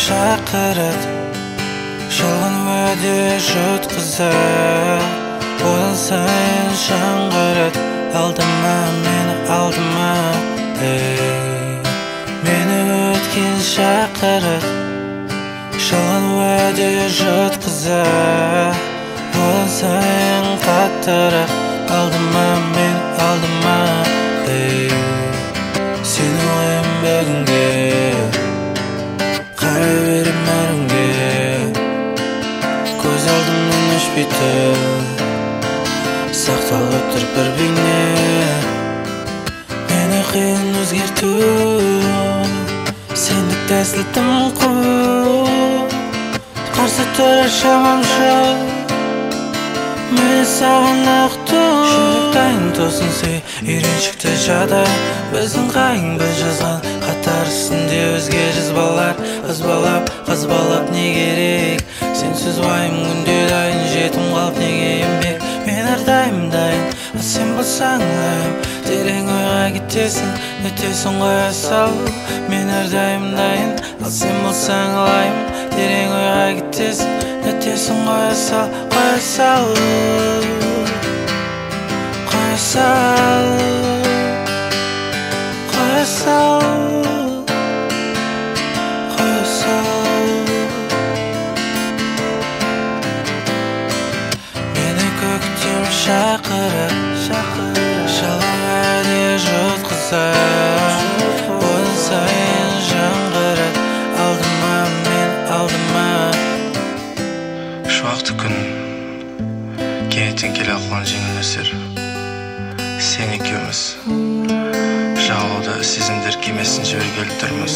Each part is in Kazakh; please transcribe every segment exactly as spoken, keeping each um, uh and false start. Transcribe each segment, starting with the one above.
шақырады, жалған уәде жұтқызады. Одан сайын жаңғырады, алдама мені, алдама. Ей, мені өткен шақырады, жалған уәде жұтқызады. Одан сайын қаттырақ, алдама мені, алдама. Ей, сені ойым бүгінге, қарай берем әрімге. Көз алдымнан өшпейді, сақталып тұр бір бейне. Мені қиын өзгерту, сендік тәсіл тым қуып, қарсы тұра шамам жоқ. Мені саған ақту, жүректайын тосын сүй, үйреншікті жағдай. Біздің қайың біз жазған қатар үстінде өзге жазбалар. Қызбалап, қызбалап не керек, сенсіз уайым күнде дайын. Жетім қалып неге еңбек, мен әрдайым дайын. Ал сен болсаң лайым, терең ойға кетесің, өтесің қоя сал. Мен әрдайым дайын, ал сен болсаң лайым, терең ойға кетесің, өтесің қоя сал, қоя сал, қоя сал, қоя сал, қоя сал. Мені көктем шақырып, жалған уәде жұтқызады. Одан сайын жаңғырады, алдыма мен, алдыма. Шуақты күн кенеттен келе қалған жеңіл әсер. Сен екеуміз жағалауда сезімдер кемесін жібергелі тұрмыз.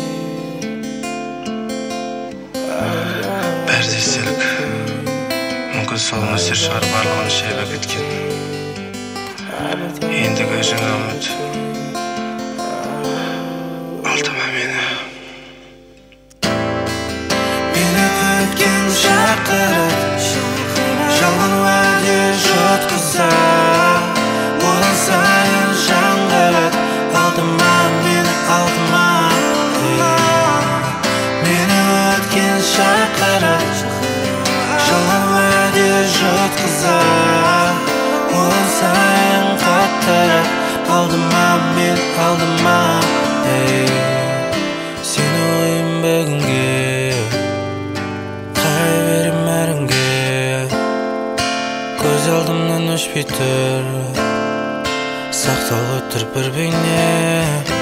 Бәрі де естелік, мүмкін сол нөсер шығар барлығын шайып кеткен. Ендігі жаңа үміт, алдама мені. Мені көктем шақырады, жалған уәде жұтқызады. Одан сайын жаңғырады, алдама мені, алдама. Мені өткен шақырады, жалған уәде жұтқызады. Одан сайын қаттырақ, алдама мен, алдама. Сені ойым бүгінге, қарай берем әрімге. Көз алдымнан өшпей тұр, сақталып тұр бір бейне.